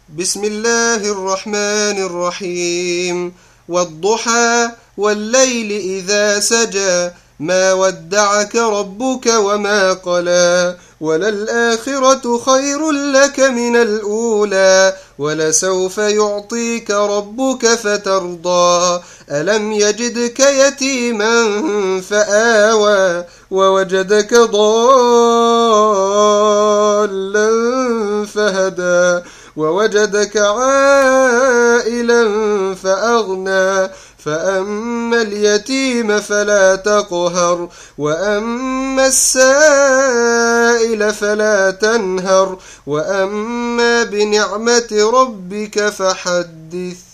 بسم الله الرحمن الرحيم. والضحى والليل إذا سجى ما ودعك ربك وما قلى وللآخرة خير لك من الأولى ولسوف يعطيك ربك فترضى ألم يجدك يتيما فآوى ووجدك ضالا فهدى ووجدك عائلا فأغنى فأما اليتيم فلا تقهر وأما السائل فلا تنهر وأما بنعمة ربك فحدث.